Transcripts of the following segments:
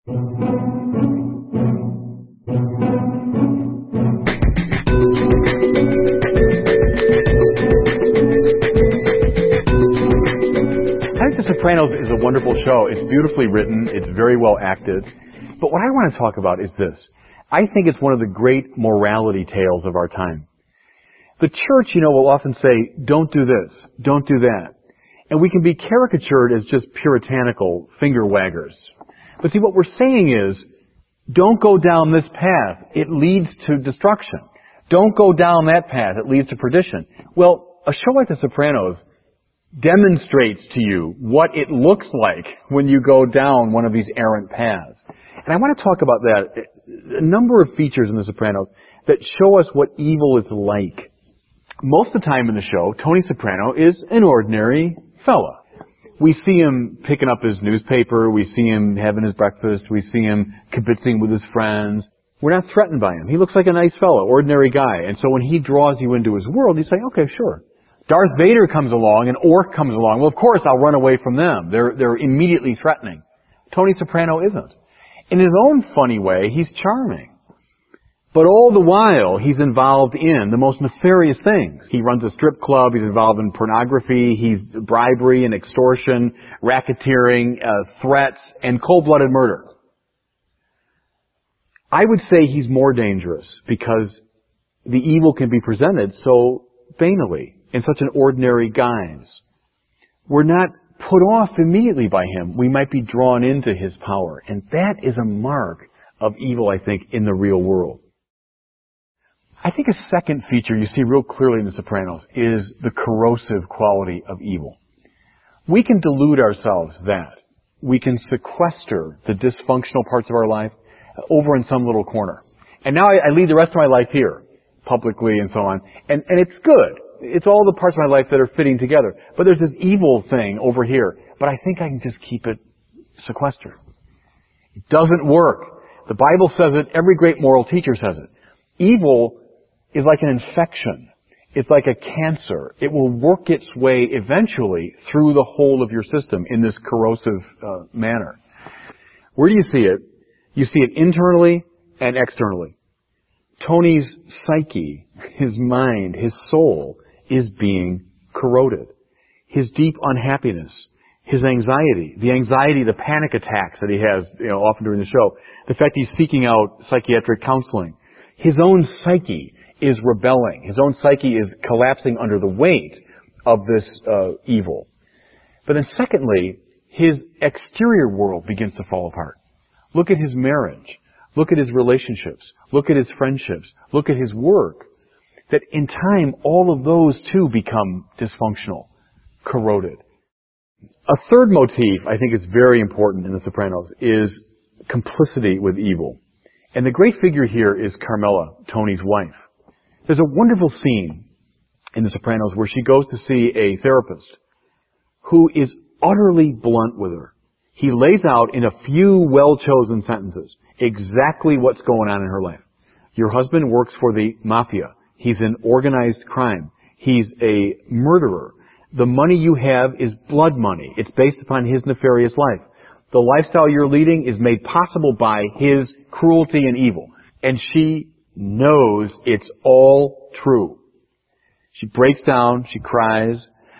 I think The Sopranos is a wonderful show. It's beautifully written. It's very well acted. But what I want to talk about is this. I think it's one of the great morality tales of our time. The church, will often say, don't do this, don't do that. And we can be caricatured as just puritanical finger waggers. But see, what we're saying is, don't go down this path. It leads to destruction. Don't go down that path. It leads to perdition. Well, a show like The Sopranos demonstrates to you what it looks like when you go down one of these errant paths. And I want to talk about that. A number of features in The Sopranos that show us what evil is like. Most of the time in the show, Tony Soprano is an ordinary fella. We see him picking up his newspaper. We see him having his breakfast. We see him kibitzing with his friends. We're not threatened by him. He looks like a nice fellow, ordinary guy. And so when he draws you into his world, you say, okay, sure. Darth Vader comes along, an orc comes along. Well, of course, I'll run away from them. They're immediately threatening. Tony Soprano isn't. In his own funny way, he's charming. But all the while, he's involved in the most nefarious things. He runs a strip club. He's involved in pornography. He's bribery and extortion, racketeering, threats, and cold-blooded murder. I would say he's more dangerous because the evil can be presented so banally, in such an ordinary guise. We're not put off immediately by him. We might be drawn into his power. And that is a mark of evil, I think, in the real world. I think a second feature you see real clearly in The Sopranos is the corrosive quality of evil. We can delude ourselves that we can sequester the dysfunctional parts of our life over in some little corner. And now I lead the rest of my life here, publicly and so on. And it's good. It's all the parts of my life that are fitting together. But there's this evil thing over here. But I think I can just keep it sequestered. It doesn't work. The Bible says it. Every great moral teacher says it. Evil is like an infection. It's like a cancer. It will work its way eventually through the whole of your system in this corrosive manner. Where do you see it? You see it internally and externally. Tony's psyche, his mind, his soul is being corroded. His deep unhappiness, his anxiety, the panic attacks that he has, often during the show, the fact he's seeking out psychiatric counseling. His own psyche is rebelling. His own psyche is collapsing under the weight of this evil. But then secondly, his exterior world begins to fall apart. Look at his marriage. Look at his relationships. Look at his friendships. Look at his work. That in time, all of those too become dysfunctional, corroded. A third motif I think is very important in The Sopranos is complicity with evil. And the great figure here is Carmela, Tony's wife. There's a wonderful scene in The Sopranos where she goes to see a therapist who is utterly blunt with her. He lays out in a few well-chosen sentences exactly what's going on in her life. Your husband works for the mafia. He's in organized crime. He's a murderer. The money you have is blood money. It's based upon his nefarious life. The lifestyle you're leading is made possible by his cruelty and evil. And she knows it's all true. She breaks down, she cries,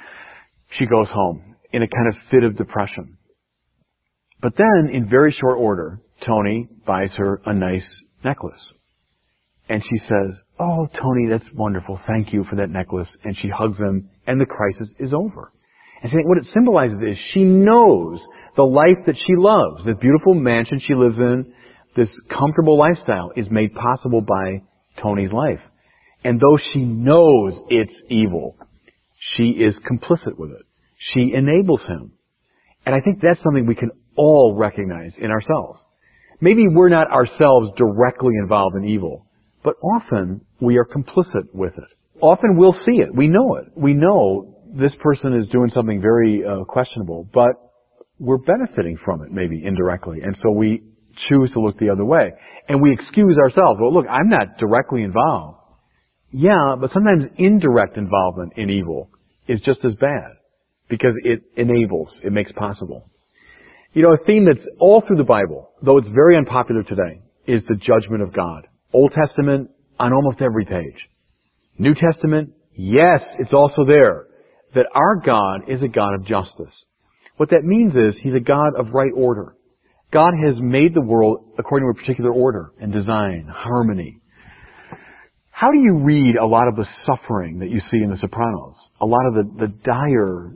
she goes home in a kind of fit of depression. But then, in very short order, Tony buys her a nice necklace. And she says, "Oh, Tony, that's wonderful. Thank you for that necklace." And she hugs him, and the crisis is over. And I think what it symbolizes is she knows the life that she loves, the beautiful mansion she lives in, this comfortable lifestyle is made possible by Tony's life. And though she knows it's evil, she is complicit with it. She enables him. And I think that's something we can all recognize in ourselves. Maybe we're not ourselves directly involved in evil, but often we are complicit with it. Often we'll see it. We know it. We know this person is doing something very questionable, but we're benefiting from it maybe indirectly. And so we choose to look the other way. And we excuse ourselves. Well, look, I'm not directly involved. Yeah, but sometimes indirect involvement in evil is just as bad because it enables, it makes possible. You know, a theme that's all through the Bible, though it's very unpopular today, is the judgment of God. Old Testament, on almost every page. New Testament, yes, it's also there. That our God is a God of justice. What that means is He's a God of right order. God has made the world according to a particular order and design, harmony. How do you read a lot of the suffering that you see in The Sopranos? A lot of the dire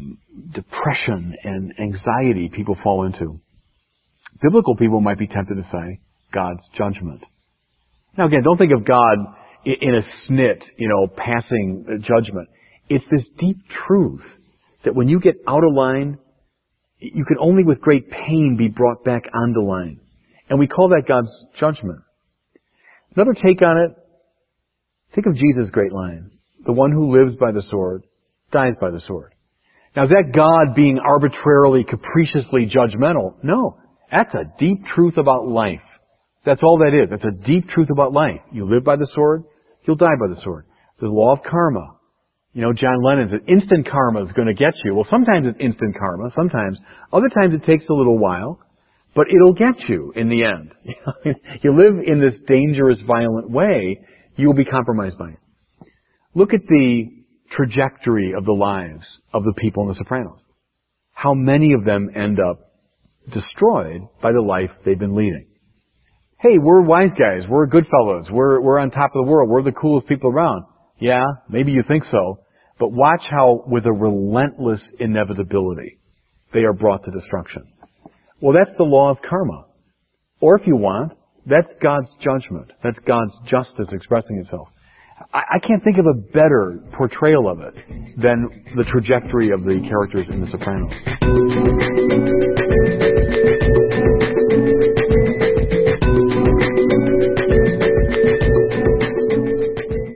depression and anxiety people fall into. Biblical people might be tempted to say, God's judgment. Now again, don't think of God in a snit, passing judgment. It's this deep truth that when you get out of line, you can only with great pain be brought back onto line. And we call that God's judgment. Another take on it, think of Jesus' great line. The one who lives by the sword, dies by the sword. Now is that God being arbitrarily, capriciously judgmental? No. That's a deep truth about life. That's all that is. That's a deep truth about life. You live by the sword, you'll die by the sword. The law of karma. John Lennon said, instant karma is going to get you. Well, sometimes it's instant karma, sometimes. Other times it takes a little while, but it'll get you in the end. You live in this dangerous, violent way, you will be compromised by it. Look at the trajectory of the lives of the people in The Sopranos. How many of them end up destroyed by the life they've been leading. Hey, we're wise guys, we're good fellows, we're on top of the world, we're the coolest people around. Yeah, maybe you think so, but watch how, with a relentless inevitability, they are brought to destruction. Well, that's the law of karma. Or if you want, that's God's judgment. That's God's justice expressing itself. I can't think of a better portrayal of it than the trajectory of the characters in The Sopranos.